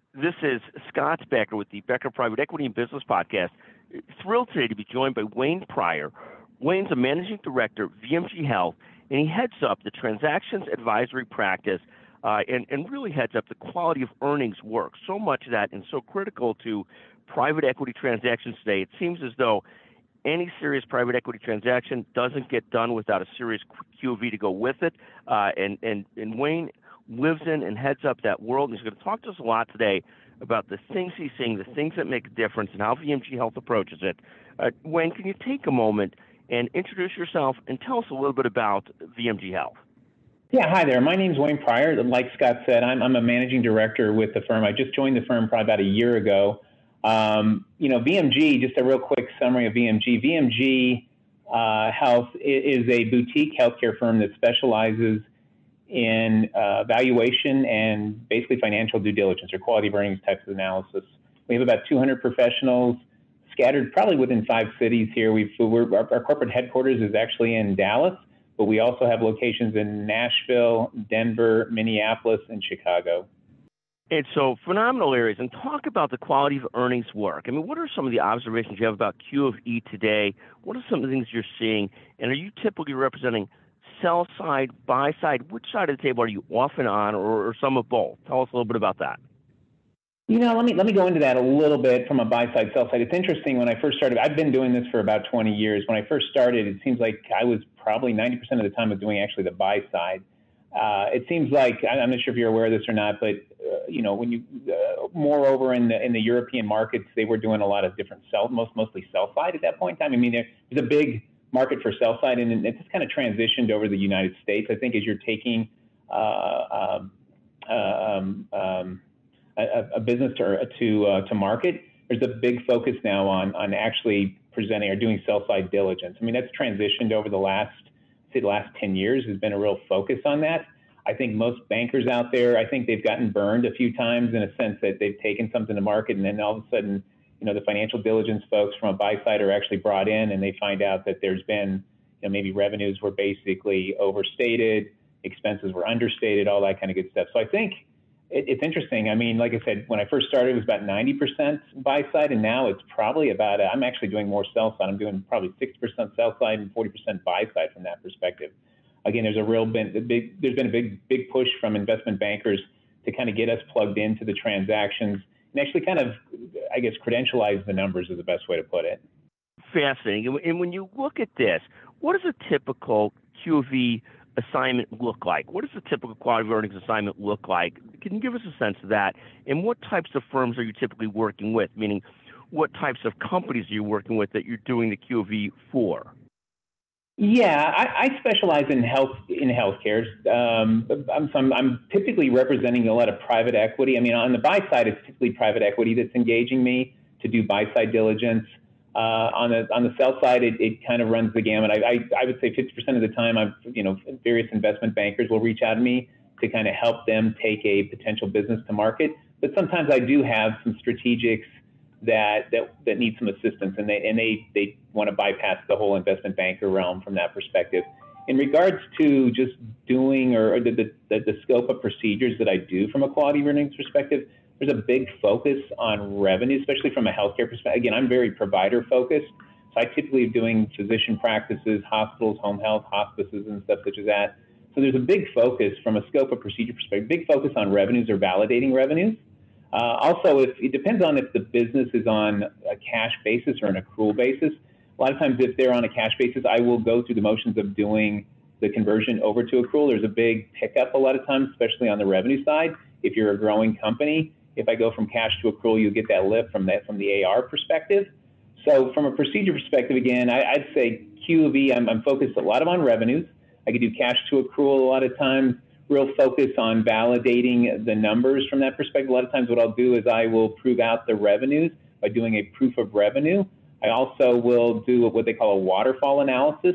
This is Scott Becker with the Becker Private Equity and Business Podcast. Thrilled today to be joined by Wayne Pryor. Wayne's a managing director of VMG Health, and he heads up the transactions advisory practice and really heads up the quality of earnings work. So much of that and so critical to private equity transactions today. It seems as though any serious private equity transaction doesn't get done without a serious QOV to go with it. And Wayne lives in and heads up that world. And he's going to talk to us a lot today about the things he's seeing, the things that make a difference, and how VMG Health approaches it. Wayne, can you take a moment and introduce yourself and tell us a little bit about VMG Health? Yeah, hi there. My name's Wayne Pryor. Like Scott said, I'm a managing director with the firm. I just joined the firm probably about a year ago. VMG, just a real quick summary of VMG. VMG Health is a boutique healthcare firm that specializes in valuation and basically financial due diligence or quality of earnings types of analysis. We have about 200 professionals scattered probably within 5 cities here. Our corporate headquarters is actually in Dallas, but we also have locations in Nashville, Denver, Minneapolis, and Chicago. And so phenomenal areas. And talk about the quality of earnings work. I mean, what are some of the observations you have about Q of E today? What are some of the things you're seeing? And are you typically representing sell side, buy side? Which side of the table are you often on, or some of both? Tell us a little bit about that. Let me go into that a little bit from a buy side, sell side. It's interesting. When I first started, I've been doing this for about 20 years. When I first started, it seems like I was probably 90% of the time doing actually the buy side. It seems like, I'm not sure if you're aware of this or not, but when you moreover in the European markets, they were doing a lot of different mostly sell side at that point in time. I mean, there's a big market for sell side, and it's just kind of transitioned over the United States. I think as you're taking a business to market, there's a big focus now on actually presenting or doing sell side diligence. I mean, that's transitioned over the last 10 years. Has been a real focus on that. I think most bankers out there, I think they've gotten burned a few times in a sense that they've taken something to market, and then all of a sudden, the financial diligence folks from a buy side are actually brought in, and they find out that there's been, maybe revenues were basically overstated, expenses were understated, all that kind of good stuff. So I think it's interesting. I mean, like I said, when I first started, it was about 90% buy side, and now it's probably about, I'm actually doing more sell side. I'm doing probably 60% sell side and 40% buy side from that perspective. Again, there's been a big push from investment bankers to kind of get us plugged into the transactions and actually kind of, I guess, credentialize the numbers is the best way to put it. Fascinating. And when you look at this, what does a typical QV assignment look like? What does a typical quality of earnings assignment look like? Can you give us a sense of that? And what types of firms are you typically working with? Meaning, what types of companies are you working with that you're doing the QV for? Yeah, I specialize in healthcare. I'm typically representing a lot of private equity. I mean, on the buy side, it's typically private equity that's engaging me to do buy side diligence. On the sell side, it kind of runs the gamut. I would say 50% of the time, various investment bankers will reach out to me to kind of help them take a potential business to market. But sometimes I do have some strategics that need some assistance, and they want to bypass the whole investment banker realm from that perspective. In regards to just doing or the scope of procedures that I do from a quality of earnings perspective, there's a big focus on revenue, especially from a healthcare perspective. Again, I'm very provider focused, so I typically am doing physician practices, hospitals, home health, hospices, and stuff such as that. So there's a big focus from a scope of procedure perspective, big focus on revenues or validating revenues. Also, it depends on if the business is on a cash basis or an accrual basis. A lot of times, if they're on a cash basis, I will go through the motions of doing the conversion over to accrual. There's a big pickup a lot of times, especially on the revenue side. If you're a growing company, if I go from cash to accrual, you get that lift from the AR perspective. So from a procedure perspective, again, I'd say Q of E, I'm focused a lot on revenues. I could do cash to accrual a lot of times. Real focus on validating the numbers from that perspective. A lot of times what I'll do is I will prove out the revenues by doing a proof of revenue. I also will do what they call a waterfall analysis,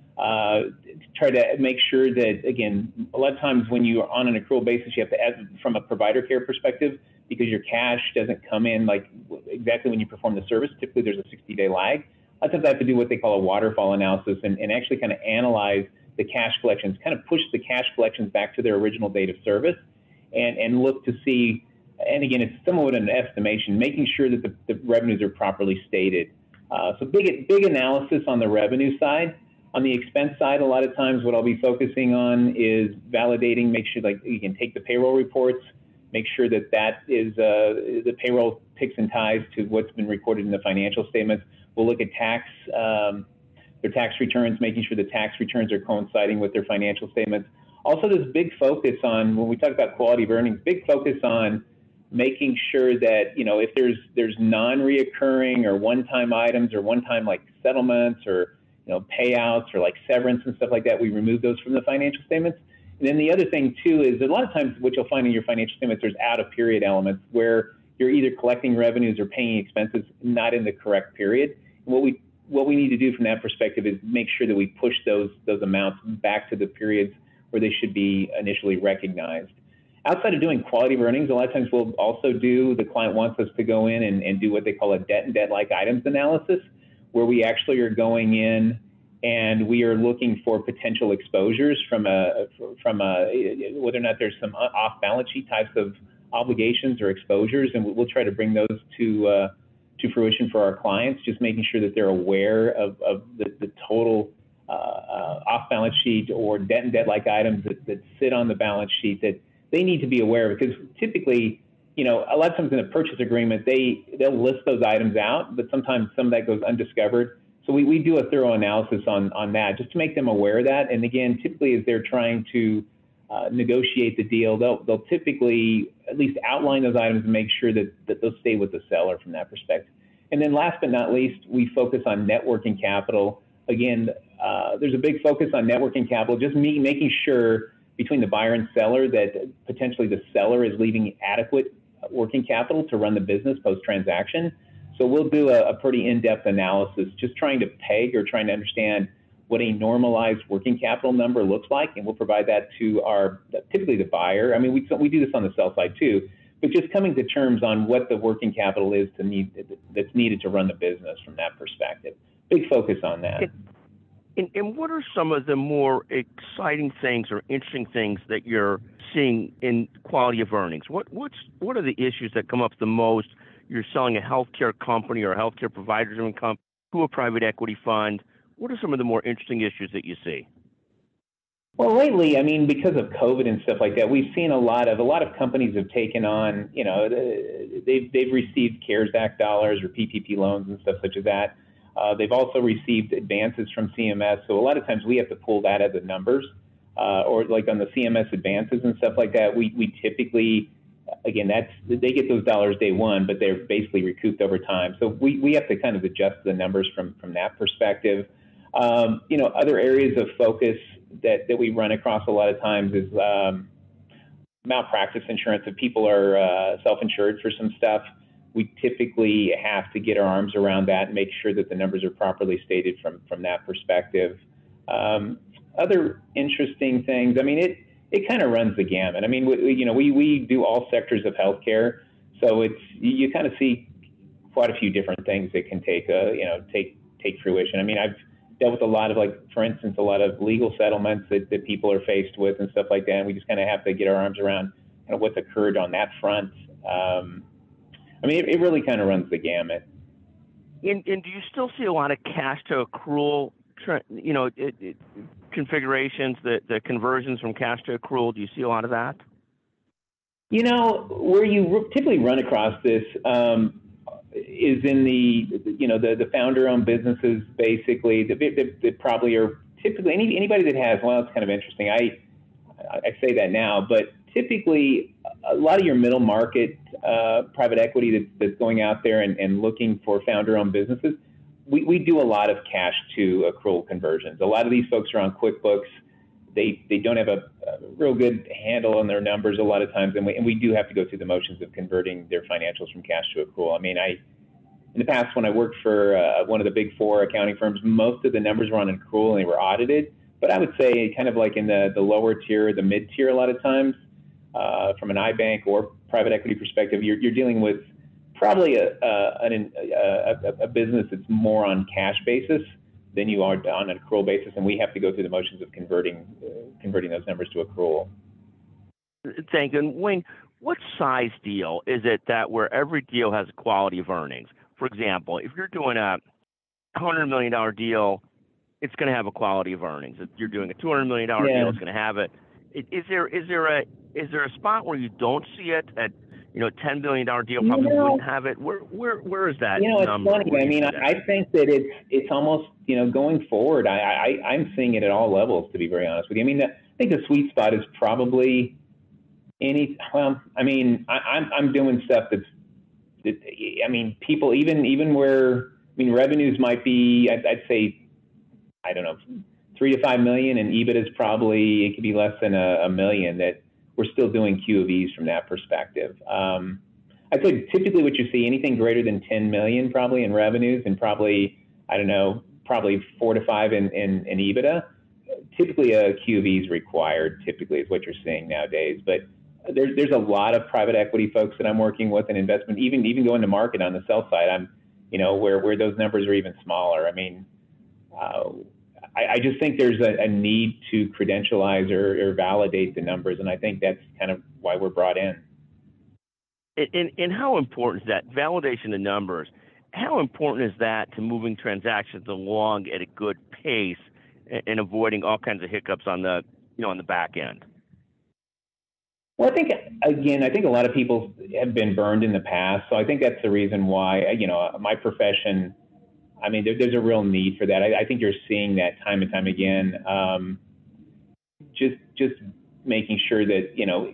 try to make sure that, again, a lot of times when you are on an accrual basis, you have to add from a provider care perspective because your cash doesn't come in like exactly when you perform the service. Typically there's a 60-day lag. A lot of times I have to do what they call a waterfall analysis and actually kind of analyze the cash collections, kind of push the cash collections back to their original date of service and look to see and again, it's somewhat an estimation, making sure that the revenues are properly stated. So big analysis on the revenue side. On the expense side, a lot of times what I'll be focusing on is validating, make sure like you can take the payroll reports, make sure that that is the payroll ticks and ties to what's been recorded in the financial statements. We'll look at their tax returns, making sure the tax returns are coinciding with their financial statements. Also, there's big focus on, when we talk about quality of earnings, big focus on making sure that, if there's non-reoccurring or one-time items or one-time like settlements or payouts or like severance and stuff like that, we remove those from the financial statements. And then the other thing too is a lot of times what you'll find in your financial statements, there's out of period elements where you're either collecting revenues or paying expenses not in the correct period. And what we need to do from that perspective is make sure that we push those amounts back to the periods where they should be initially recognized. Outside of doing quality of earnings, a lot of times we'll also do, the client wants us to go in and do what they call a debt and debt-like items analysis, where we actually are going in and we are looking for potential exposures from whether or not there's some off-balance sheet types of obligations or exposures, and we'll try to bring those to fruition for our clients, just making sure that they're aware of the total off-balance sheet or debt and debt-like items that sit on the balance sheet that they need to be aware of, because typically, a lot of times in a purchase agreement, they'll list those items out, but sometimes some of that goes undiscovered. So we do a thorough analysis on that just to make them aware of that. And again, typically as they're trying to negotiate the deal, they'll typically at least outline those items and make sure that they'll stay with the seller from that perspective. And then last but not least, we focus on net working capital. Again, there's a big focus on net working capital, just making sure between the buyer and seller that potentially the seller is leaving adequate working capital to run the business post-transaction. So we'll do a pretty in-depth analysis, just trying to peg or trying to understand what a normalized working capital number looks like, and we'll provide that to typically the buyer. I mean, we do this on the sell side too, but just coming to terms on what the working capital is that's needed to run the business from that perspective. Big focus on that. And what are some of the more exciting things or interesting things that you're seeing in quality of earnings? What are the issues that come up the most? You're selling a healthcare company or a healthcare provider-driven company to a private equity fund. What are some of the more interesting issues that you see? Well, lately, I mean, because of COVID and stuff like that, we've seen a lot of companies have taken on, they've received CARES Act dollars or PPP loans and stuff such as that. They've also received advances from CMS. So a lot of times we have to pull that as the numbers, or like on the CMS advances and stuff like that. We typically, again, they get those dollars day one, but they're basically recouped over time. So we have to kind of adjust the numbers from that perspective. Other areas of focus that we run across a lot of times is malpractice insurance. If people are self-insured for some stuff, we typically have to get our arms around that and make sure that the numbers are properly stated from that perspective. Other interesting things, I mean, it kind of runs the gamut. I mean, we do all sectors of healthcare, so you kind of see quite a few different things that can take fruition. I mean, I've dealt with a lot of, like, for instance, a lot of legal settlements that people are faced with and stuff like that, and we just kind of have to get our arms around kind of what's occurred on that front. I mean, it really kind of runs the gamut. And do you still see a lot of cash to accrual, configurations, the conversions from cash to accrual? Do you see a lot of that? Where you typically run across this is in the founder-owned businesses, basically. That probably are typically anybody that has. Well, it's kind of interesting. I say that now, but typically a lot of your middle market private equity that's going out there and looking for founder-owned businesses, we do a lot of cash to accrual conversions. A lot of these folks are on QuickBooks. They don't have a real good handle on their numbers a lot of times, and we do have to go through the motions of converting their financials from cash to accrual. I mean, in the past, when I worked for one of the big four accounting firms, most of the numbers were on accrual and they were audited. But I would say kind of like in the lower tier, the mid tier, a lot of times, from an iBank or private equity perspective, you're dealing with probably a business that's more on cash basis than you are on an accrual basis, and we have to go through the motions of converting those numbers to accrual. Thank you. And Wayne, what size deal is it that where every deal has a quality of earnings? For example, if you're doing a $100 million deal, it's going to have a quality of earnings. If you're doing a $200 million deal, it's going to have it. Is there a spot where you don't see it at a $10 billion deal probably wouldn't have it? Where is that it's number? funny. I mean, I think that it's almost going forward. I'm seeing it at all levels, to be very honest with you. I mean, I think the sweet spot is probably I'm doing stuff people even where revenues might be I'd say I don't know 3 to 5 million, and EBIT is probably it could be less than a million. That we're still doing Q of E's from that perspective. I'd say typically what you see anything greater than 10 million probably in revenues, and probably 4 to 5 in EBITDA. Typically a Q of E is required. Typically is what you're seeing nowadays, but there's a lot of private equity folks that I'm working with in investment, even going to market on the sell side. I'm, where those numbers are even smaller. I just think there's a need to credentialize or validate the numbers, and I think that's kind of why we're brought in. And how important is that validation of numbers? How important is that to moving transactions along at a good pace and avoiding all kinds of hiccups on the on the back end? Well, I think a lot of people have been burned in the past, so I think that's the reason why my profession. There's a real need for that. I think you're seeing that time and time again. Just making sure that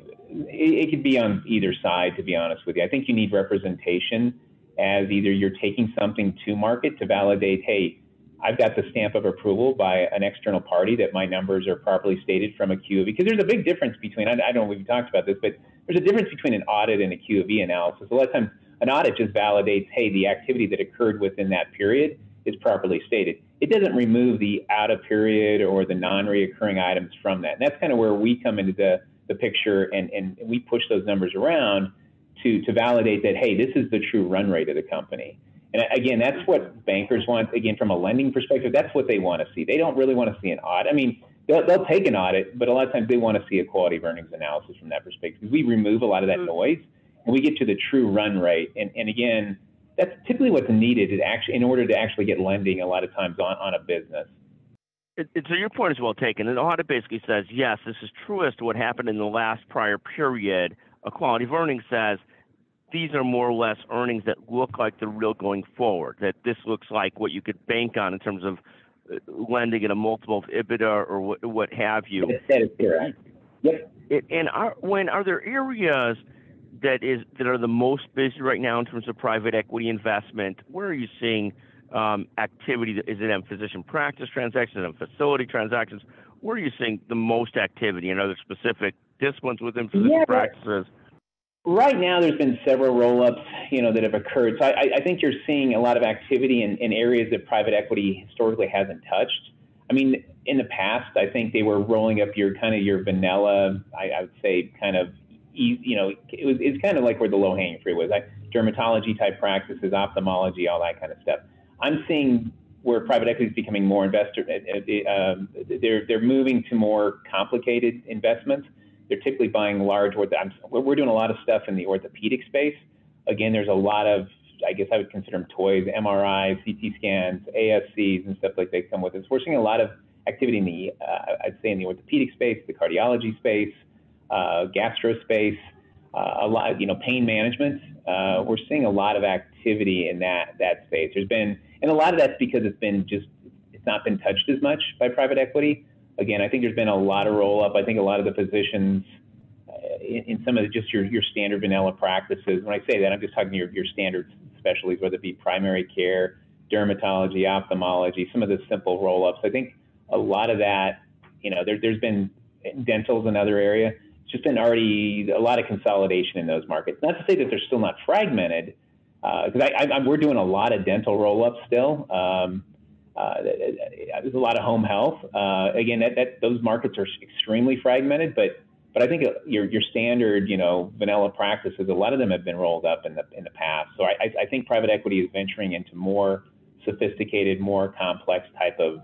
it could be on either side. To be honest with you, I think you need representation as either you're taking something to market to validate, hey, I've got the stamp of approval by an external party that my numbers are properly stated from a QOV. Because there's a big difference between, I don't know if we've talked about this, but there's a difference between an audit and a QOV analysis. A lot of times an audit just validates, hey, the activity that occurred within that period is properly stated. It doesn't remove the out of period or the non-reoccurring items from that. And that's kind of where we come into the picture, and we push those numbers around to validate that, hey, this is the true run rate of the company. And again, that's what bankers want. Again, from a lending perspective, that's what they want to see. They don't really want to see an audit. They'll take an audit, but a lot of times they want to see a quality of earnings analysis from that perspective, because we remove a lot of that noise and we get to the true run rate. And again, that's typically what's needed in order to actually get lending a lot of times on a business. So your point is well taken. And the audit basically says, yes, this is true as to what happened in the last prior period. A quality of earnings says, these are more or less earnings that look like the real going forward, that this looks like what you could bank on in terms of lending at a multiple of EBITDA or what have you. That is correct. Yep. Are there areas that are the most busy right now in terms of private equity investment? Where are you seeing activity? Is it in physician practice transactions, in facility transactions? Where are you seeing the most activity in other specific disciplines within physician practices? Right now, there's been several roll-ups, that have occurred. So I think you're seeing a lot of activity in areas that private equity historically hasn't touched. In the past, I think they were rolling up your vanilla. I would say it's kind of like where the low-hanging fruit was, like dermatology type practices, ophthalmology, all that kind of stuff. I'm seeing where private equity is becoming more investor. They're moving to more complicated investments. They're typically buying large. We're doing a lot of stuff in the orthopedic space. Again, there's a lot of, I guess I would consider them toys, MRIs, CT scans, ASCs, and stuff like they come with it. So we're seeing a lot of activity in the, I'd say in the orthopedic space, the cardiology space, gastro space, a lot, pain management. We're seeing a lot of activity in that space. And a lot of that's because it's not been touched as much by private equity. Again, I think there's been a lot of roll-up. I think a lot of the positions in some of just your standard vanilla practices, when I say that, I'm just talking your standard specialties, whether it be primary care, dermatology, ophthalmology, some of the simple roll-ups. I think a lot of that, there's been dental's another area. It's just been already a lot of consolidation in those markets. Not to say that they're still not fragmented, because we're doing a lot of dental roll-ups still. There's a lot of home health. Again, those markets are extremely fragmented, but I think your standard, vanilla practices, a lot of them have been rolled up in the past. So I think private equity is venturing into more sophisticated, more complex type of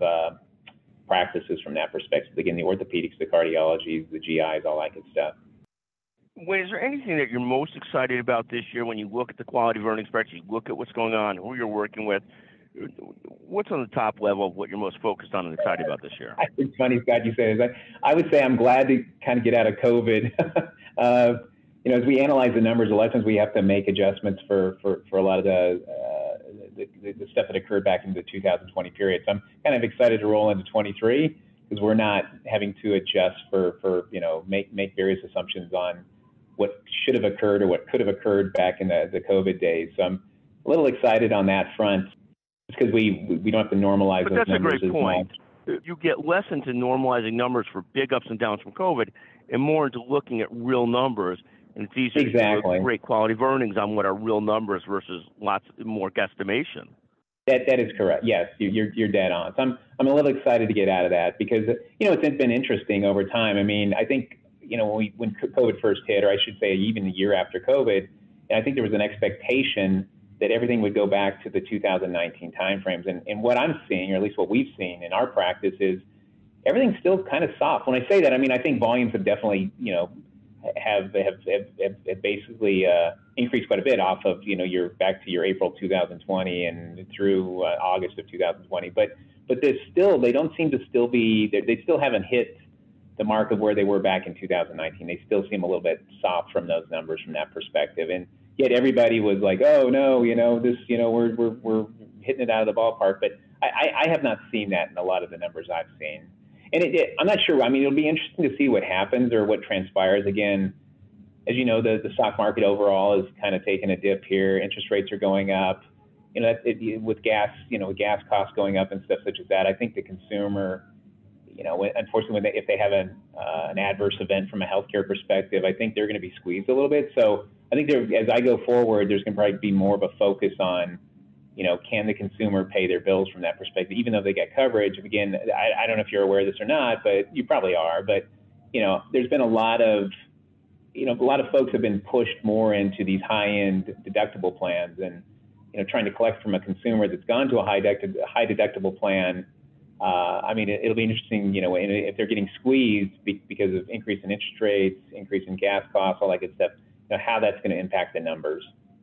practices from that perspective. Again, the orthopedics, the cardiologies, the GIs, all that good stuff. Wayne, is there anything that you're most excited about this year when you look at the quality of earnings spreadsheet, you look at what's going on, who you're working with? What's on the top level of what you're most focused on and excited about this year? It's funny, Scott, you say this. I would say I'm glad to kind of get out of COVID. As we analyze the numbers, a lot of times we have to make adjustments for a lot of the stuff that occurred back in the 2020 period. So I'm kind of excited to roll into 23 because we're not having to adjust make various assumptions on what should have occurred or what could have occurred back in the COVID days. So I'm a little excited on that front because we don't have to normalize but those numbers that's a great point. You get less into normalizing numbers for big ups and downs from COVID and more into looking at real numbers. And it's easier to do great quality of earnings on what are real numbers versus lots more guesstimation. That is correct. Yes, you're dead on. So I'm a little excited to get out of that because it's been interesting over time. I mean, I think when COVID first hit, or I should say even a year after COVID, I think there was an expectation that everything would go back to the 2019 timeframes. And what I'm seeing, or at least what we've seen in our practice, is everything's still kind of soft. When I say that, I mean I think volumes have definitely have basically increased quite a bit off of you're back to your April 2020 and through August of 2020. But there's still they still haven't hit the mark of where they were back in 2019. They still seem a little bit soft from those numbers from that perspective. And yet everybody was like, oh no, we're hitting it out of the ballpark. But I have not seen that in a lot of the numbers I've seen. And I'm not sure. I mean, it'll be interesting to see what happens or what transpires. Again, as you know, the stock market overall is kind of taking a dip here. Interest rates are going up. With gas, gas costs going up and stuff such as that. I think the consumer, unfortunately, if they have an adverse event from a healthcare perspective, I think they're going to be squeezed a little bit. So I think as I go forward, there's going to probably be more of a focus on can the consumer pay their bills from that perspective, even though they get coverage? Again, I don't know if you're aware of this or not, but you probably are. But, there's been a lot of folks have been pushed more into these high-end deductible plans and, trying to collect from a consumer that's gone to a high deductible plan. I mean, it'll be interesting, if they're getting squeezed because of increase in interest rates, increase in gas costs, all that good stuff, how that's going to impact the numbers.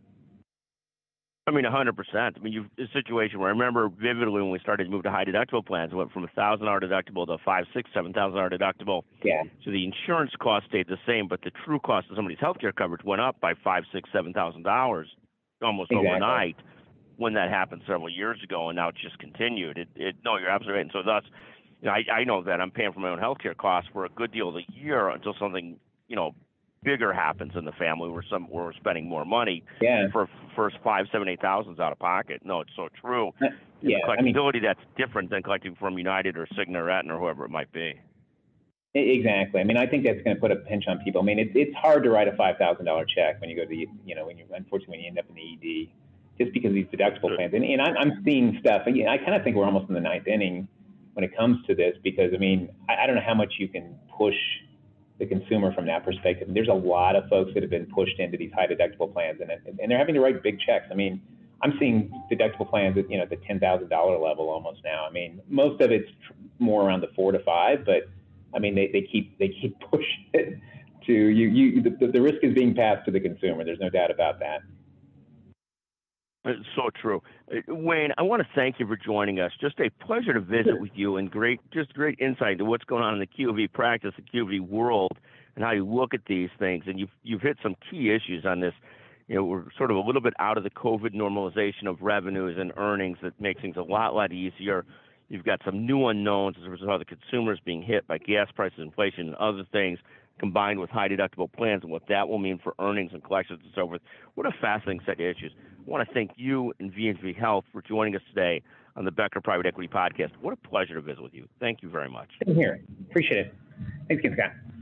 I mean, 100%. I mean, a situation where I remember vividly when we started to move to high deductible plans, it went from $1,000 deductible to $5,000, $6,000, $7,000 deductible. Yeah. So the insurance cost stayed the same, but the true cost of somebody's healthcare coverage went up by $5,000, $6,000, $7,000 almost overnight when that happened several years ago, and now it's just continued. No, you're absolutely right. And so thus, I know that I'm paying for my own healthcare costs for a good deal of the year until something, bigger happens in the family where we're spending more money for first 5, 7, 8,000 out of pocket. No, it's so true. Yeah, collectability that's different than collecting from United or Cigna or Aetna or whoever it might be. Exactly. I mean, I think that's going to put a pinch on people. I mean, it's hard to write a $5,000 check when you go to unfortunately when you end up in the ED, just because of these deductible plans. And I'm seeing stuff. I kind of think we're almost in the ninth inning when it comes to this because I mean, I don't know how much you can push the consumer from that perspective. And there's a lot of folks that have been pushed into these high deductible plans, and they're having to write big checks. I mean, I'm seeing deductible plans at the $10,000 level almost now. I mean, most of it's more around the 4 to 5, but I mean they keep pushing it to you. The risk is being passed to the consumer. There's no doubt about that. It's so true. Wayne, I want to thank you for joining us. Just a pleasure to visit with you and great insight into what's going on in the QOV practice, the QOV world, and how you look at these things. And you've hit some key issues on this. We're sort of a little bit out of the COVID normalization of revenues and earnings that makes things a lot easier. You've got some new unknowns as a result of the consumers being hit by gas prices, inflation, and other things, combined with high deductible plans and what that will mean for earnings and collections and so forth. What a fascinating set of issues. I want to thank you and VMG Health for joining us today on the Becker Private Equity Podcast. What a pleasure to visit with you. Thank you very much. Same here. Appreciate it. Thanks again, Scott.